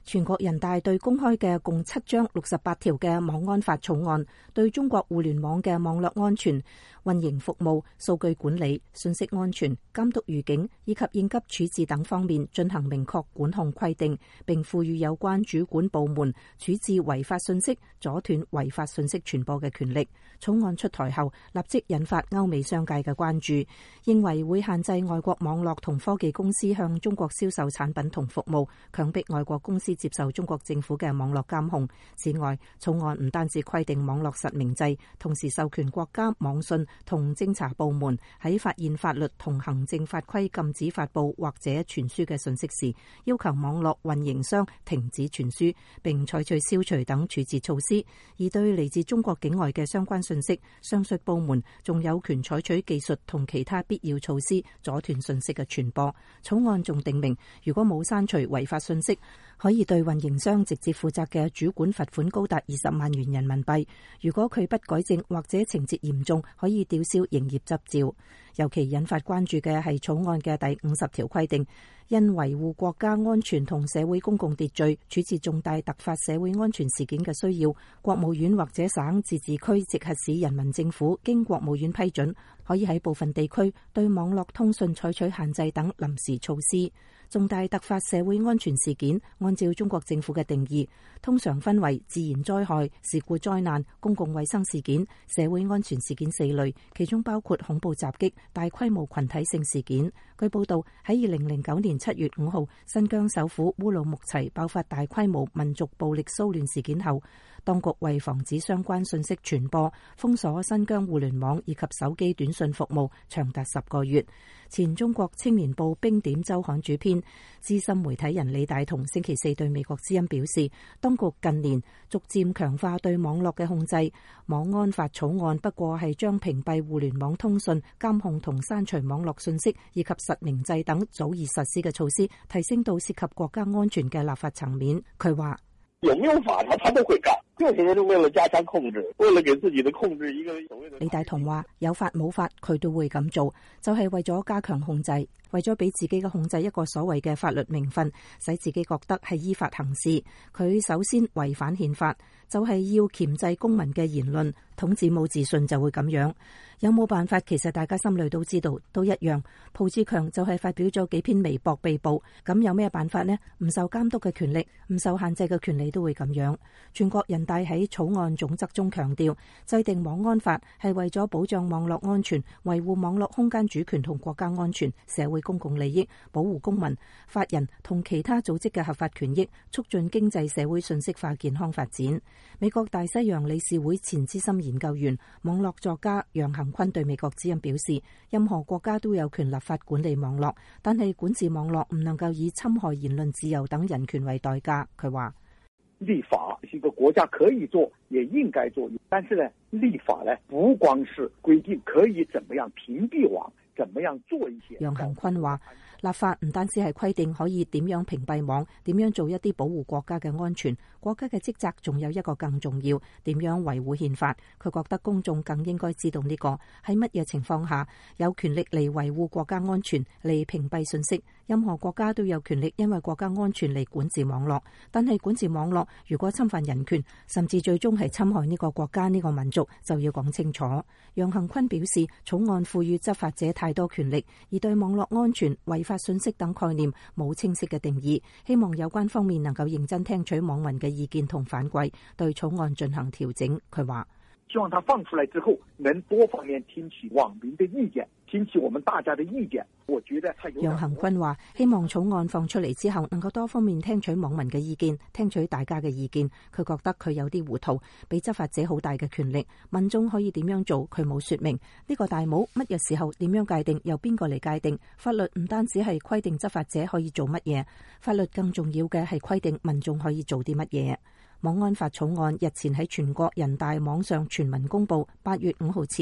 全國人大對公開嘅共7章68條嘅網安法草案，對中國互聯網嘅網絡安全、運營服務、數據管理、信息安全、監督預警以及應急處置等方面進行明確管控規定，並賦予有關主管部門處置違法信息、阻斷違法信息傳播嘅權力。草案出台後，立即引發歐美商界嘅關注，認為會限制外國網絡同科技公司向中國銷售產品同服務，強迫外國公司接受中國政府嘅網絡監控。此外，草案唔單止規定網絡實名制，同時授權國家網信同偵查部門喺發現法律同行政法規禁止發布或者傳輸嘅信息時，要求網絡運營商停止傳輸，並採取消除等處置措施。而對嚟自中國境外嘅相關信息，上述部門仲有權採取技術同其他必要措施，阻斷信息嘅傳播。草案仲訂明，如果冇刪除違法信息，可以對運營商直接負責嘅主管罰款高達20萬元人民幣。如果佢不改正或者情節嚴重，可以吊銷營業執照。尤其引發關注嘅係草案嘅第50條規定，因維護國家安全同社會公共秩序，處置重大突發社會安全事件嘅需要，國務院或者省自治區直轄市人民政府經國務院批准，可以喺部分地區對網絡通訊採取限制等臨時措施。重大突發社會安全事件，按照中國政府嘅定義，通常分為自然災害、事故災難、公共衛生事件、社會安全事件4類，其中包括恐怖襲擊、大規模群體性事件。據報道，喺2009年7月5號，新疆首府烏魯木齊爆發大規模民族暴力騷亂事件後，當局為防止相關信息傳播，封鎖新疆互聯網以及手機短信服務長達10個月。前中國青年報冰點週刊主編、資深媒體人李大同星期4對美國之音表示，當局近年逐漸強化對網絡嘅控制，網安法草案不過係將屏蔽互聯網通訊、監控同刪除網絡信息以及實名制等早已實施嘅措施提升到涉及國家安全嘅立法層面。佢話： 有沒有法他都會幹，就是為了加強控制，為了給自己的控制一個所謂的。 李大同話：有法冇法佢都會咁做，就係為咗加強控制，為咗俾自己嘅控制一個所謂嘅法律名分，使自己覺得係依法行事。佢首先違反憲法，就係要鉗制公民嘅言論。統治冇自信就會咁樣。有冇辦法？其實大家心裏都知道，都一樣。蒲志強就係發表咗幾篇微博被捕，咁有咩辦法呢？唔受監督嘅權力，唔受限制嘅權利都會咁樣。全國人大喺草案總則中強調，制定網安法係為咗保障網絡安全，維護網絡空間主權同國家安全、社會公共利益，保護公民、法人同其他組織嘅合法權益，促進經濟社會信息化健康發展。美國大西洋理事會前資深研究員、網絡作家楊恆坤對美國之音表示，任何國家都有權立法管理網絡，但係管治網絡唔能夠以侵害言論自由等人權為代價。佢話： 立法是一個國家可以做，也應該做，但是呢，立法呢不光是規定可以怎麼樣屏蔽網，怎麼樣做一些。 楊恆坤話：立法唔單止係規定可以點樣屏蔽網，點樣做一啲保護國家嘅安全，國家嘅職責仲有一個更重要，點樣維護憲法。佢覺得公眾更應該知道呢個喺乜嘢情況下有權力嚟維護國家安全，嚟屏蔽信息。任何國家都有權力因為國家安全嚟管治網絡，但係管治網絡如果侵犯人權，甚至最終係侵害呢個國家、呢個民族，就要講清楚。楊恆坤表示，草案賦予執法者太多權力，而對網絡安全、違法信息等概念冇清晰嘅定義，希望有關方面能夠認真聽取網民嘅意見同反饋，對草案進行調整。佢話： 希望他放出來之後，能多方面聽取網民的意見，聽取我們大家的意見。我覺得楊恆坤話：希望草案放出嚟之後，能夠多方面聽取網民嘅意見，聽取大家嘅意見。佢覺得佢有啲糊塗，俾執法者好大嘅權力，民眾可以點樣做，佢冇說明。呢個大帽乜嘢時候點樣界定，由邊個嚟界定？法律唔單止係規定執法者可以做乜嘢，法律更重要嘅係規定民眾可以做啲乜嘢。網安法草案日前喺全國人大網上全文公佈，8月5號前，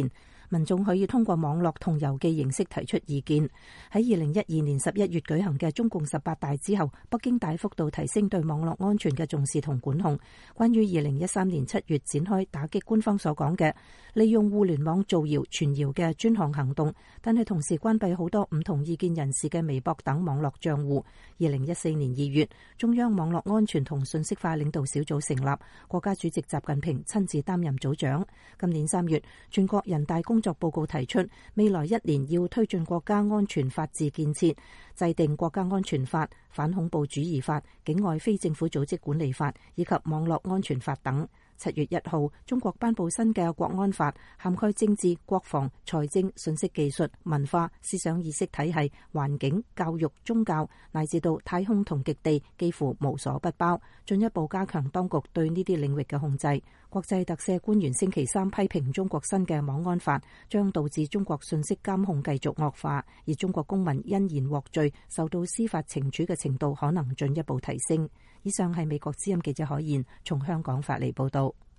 民眾可以通過網絡同郵寄形式提出意見。喺2012年11月舉行嘅中共18大之後，北京大幅度提升對網絡安全嘅重視同管控。關於2013年7月展開打擊官方所講嘅利用互聯網造謠傳謠嘅專項行動，但係同時關閉好多唔同意見人士嘅微博等網絡賬戶。2014年2月，中央網絡安全同信息化領導小組成立，國家主席習近平親自擔任組長。今年3月，全國人大工作報告提出，未來1年要推進國家安全法治建設，制定國家安全法、反恐怖主義法、境外非政府組織管理法以及網絡安全法等。7月1號，中國頒布新嘅國安法，涵蓋政治、國防、財政、信息技術、文化、思想意識體系、環境、教育、宗教，乃至到太空同極地，幾乎無所不包，進一步加強當局對呢啲領域嘅控制。國際特赦官員星期三批評中國新嘅網安法將導致中國信息監控繼續惡化，而中國公民因言獲罪受到司法懲處嘅程度可能進一步提升。以上係美國之音記者海燕從香港發嚟報道。